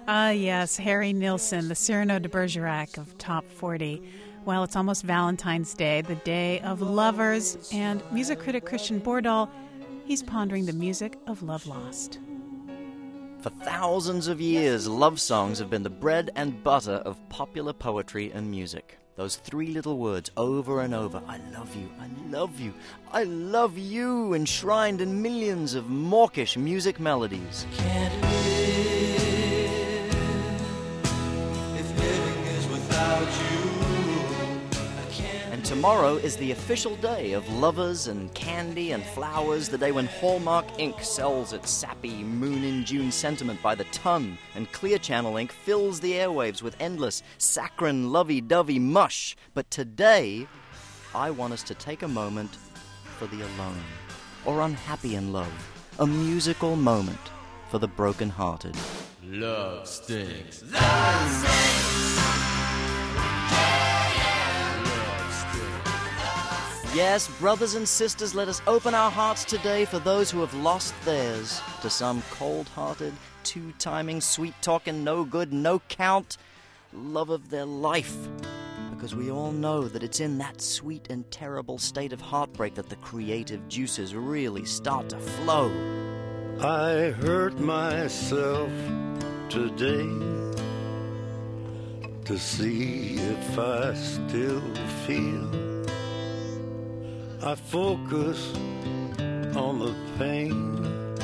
Ah, yes, Harry Nilsson, the Cyrano de Bergerac of Top 40. Well, it's almost Valentine's Day, the day of lovers, and music critic Christian Bordahl, he's pondering the music of love lost. For thousands of years, love songs have been the bread and butter of popular poetry and music. Those three little words over and over, I love you, I love you, I love you, enshrined in millions of mawkish music melodies. Can't live if living is without you. And tomorrow is the official day of lovers and candy and flowers, the day when Hallmark Ink sells its sappy Moon in June sentiment by the ton, and Clear Channel Ink fills the airwaves with endless saccharine lovey-dovey mush. But today, I want us to take a moment for the alone, or unhappy in love, a musical moment for the broken-hearted. Love stinks. Love stinks. Yes, brothers and sisters, let us open our hearts today for those who have lost theirs to some cold-hearted, two-timing, sweet-talking, no-good, no-count love of their life. Because we all know that it's in that sweet and terrible state of heartbreak that the creative juices really start to flow. I hurt myself today to see if I still feel. I focus on the pain,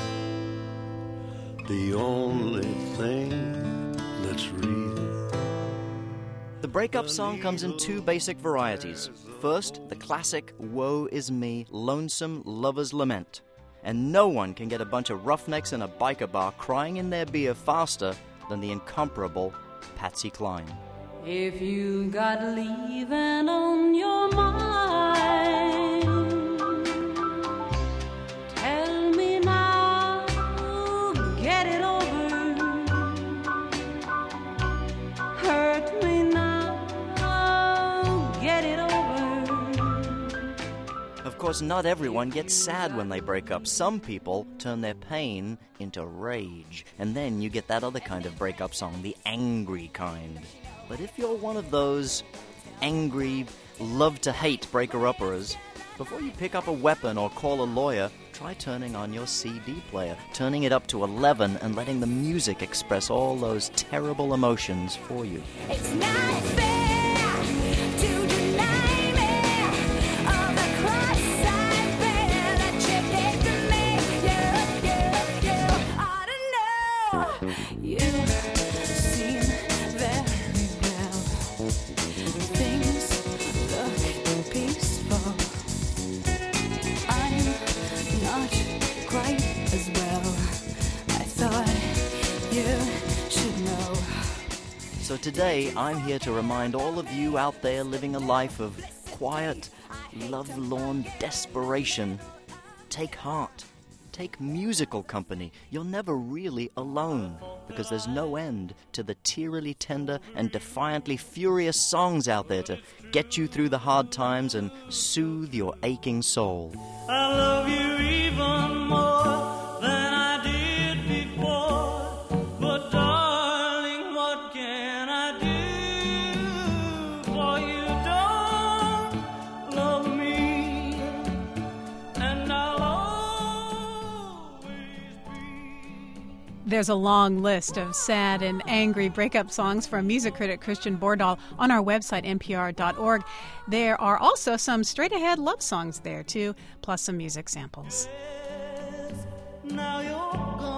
the only thing that's real. The breakup song comes in two basic varieties. First, the classic Woe Is Me, lonesome lover's lament. And no one can get a bunch of roughnecks in a biker bar crying in their beer faster than the incomparable Patsy Cline. If you got leaving on your mind, tell me now, get it over. Hurt me now, get it over. Of course, not everyone gets sad when they break up. Some people turn their pain into rage. And then you get that other kind of breakup song, the angry kind. But if you're one of those angry, love-to-hate breaker-uppers, before you pick up a weapon or call a lawyer, try turning on your CD player, turning it up to 11 and letting the music express all those terrible emotions for you. It's not fair to deny me all the cross I bear that you did to me. You ought to know. You seem very well. Things look peaceful. I'm not quite as well. I thought you should know. So today, I'm here to remind all of you out there living a life of quiet, lovelorn desperation, take heart. Take musical company. You're never really alone, because there's no end to the tearily tender and defiantly furious songs out there to get you through the hard times and soothe your aching soul. I love you even more than I did before. But darling, what can I do? For you don't love me, and I'll always be. There's a long list of sad and angry breakup songs from music critic Christian Bordahl on our website, npr.org. There are also some straight-ahead love songs there, too, plus some music samples. Now you're gone.